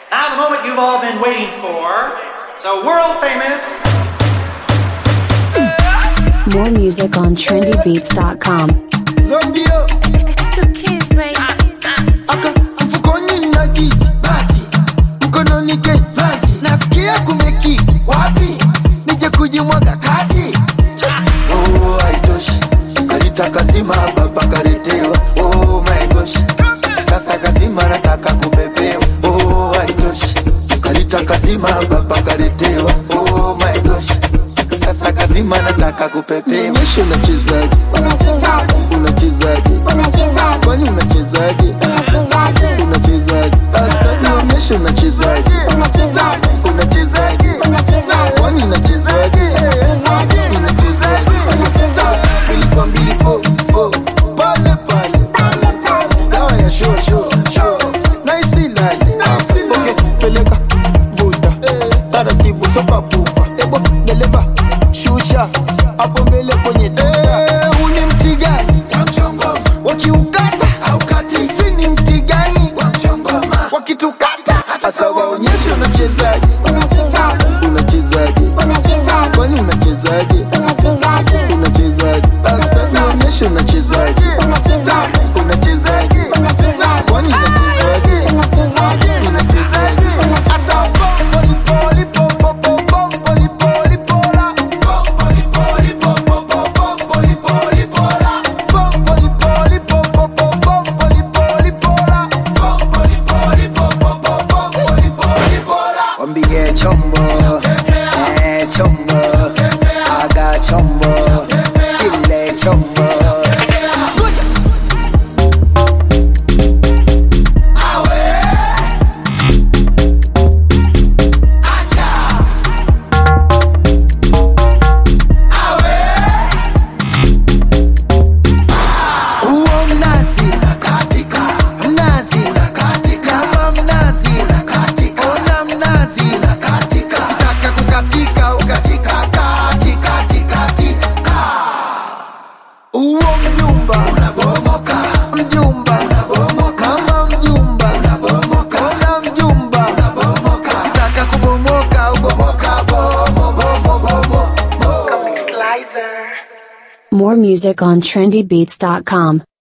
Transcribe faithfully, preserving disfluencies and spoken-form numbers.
Now the moment you've all been waiting for. So world famous. More music on trendy beats dot com. Zombio. It's the kids, baby. Aka mfukoni na kiti bati, mkononi gate bati, nasikia kumeki wapi, nije kujimwaga kati. Oh haitoshi, kalita kazima baba kaletewa. Oh my gosh, sasa kazima nataka kupepewa. Oh haitoshi, kalita kazima baba kaletewa. Oh my gosh, sasa kazima nataka kupepewa. Nyesho unachezaje? Unachezaje? Unachezaje? Unachezaje? Kwani unachezaje? Unachezaje? Unachezaje? Sasa nyesho unachezaje? Unachezaje? Unachezaje? Unachezaje? Kwani unachezaje? Unachezaje? Unachezaje? Unachezaje? Ilikuwa mbili fo fo pale pale pale pale. Dawa ya show show show. Nice life. Okay, peleka vuta. Taratibu sopa pupa. Ebo deliver. Shusha hapo mbele kwenye taa. Uni mti gani? Wachongo. Wakiukata haukati. Si ni mti gani? Wachongo. Wakitukata sasa waonyeshe unachezaje? Unachezaje? Unachezaje? Unachezaje? Kwani unachezaje? Unachezaje? Unachezaje? Sasa waonyeshe unachezaje? Unachezaje? Unachezaje? Unachezaje? Kwani unachezaje? Unachezaje? Unachezaje? Sasa poli poli poli poli poli poli pola. Poli poli poli poli poli pola. Poli poli poli poli poli pola. Poli poli poli poli pola. Wambie chombo, eh chombo, aga chombo, kile chombo. More music on trendy beats dot com.